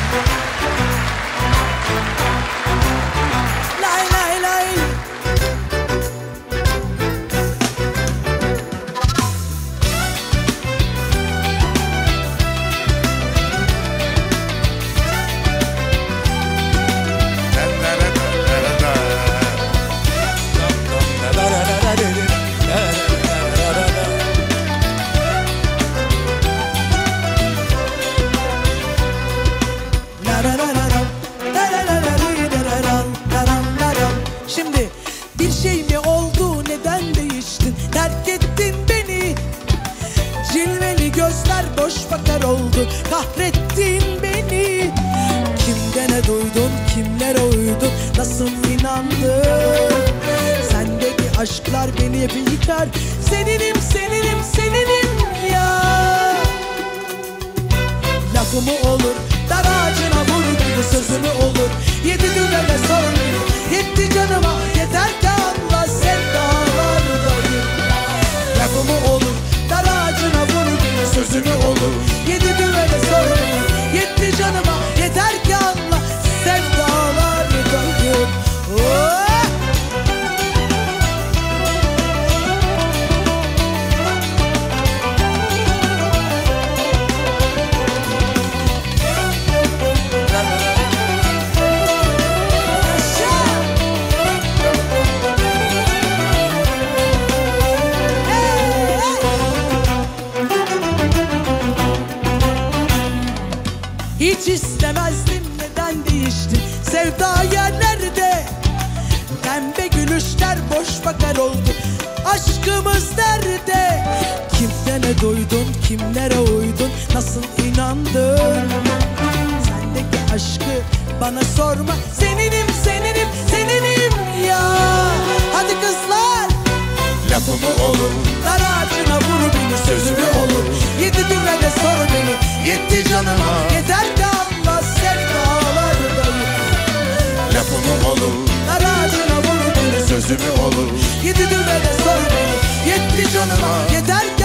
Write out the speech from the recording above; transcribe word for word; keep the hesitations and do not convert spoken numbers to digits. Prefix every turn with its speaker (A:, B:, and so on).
A: Lay lay lay. Şimdi bir şey mi oldu, neden değiştin, terk ettin beni? Cilveli gözler boş bakar oldu, kahrettin beni. Kimdene duydun, kimlere uydun, nasıl inandın? Sendeki aşklar beni hep yıkar. Seninim, seninim, seninim ya. Lafımı olur, dar ağacına vur gibi sözümü olur. Yedi düvele sor beni, yetti canıma yeter ki anla, sevdalardayım. Lafımı olur, dar ağacına vur gibi sözümü olur. Yedi düvele sor beni, yetti canıma yeter ki anla, sevdalardayım. Oh! Hiç istemezdim, neden değiştin? Sevda yerlerde, pembe gülüşler boş bakar oldu. Aşkımız nerede? Kimlere duydun, kimlere uydun, nasıl inandın? Sendeki aşkı bana sorma. Seninim, seninim, seninim ya. Hadi kızlar. Lafımı olur, dar ağacına vur beni, sözümü olur. Yedi düvele sor beni, yetti canıma yeter ki anla, sevdalardayım. Lafımı olur, dar ağacına vur beni, sözümü olur. Yedi düvele sor beni, yetti canıma yeter ki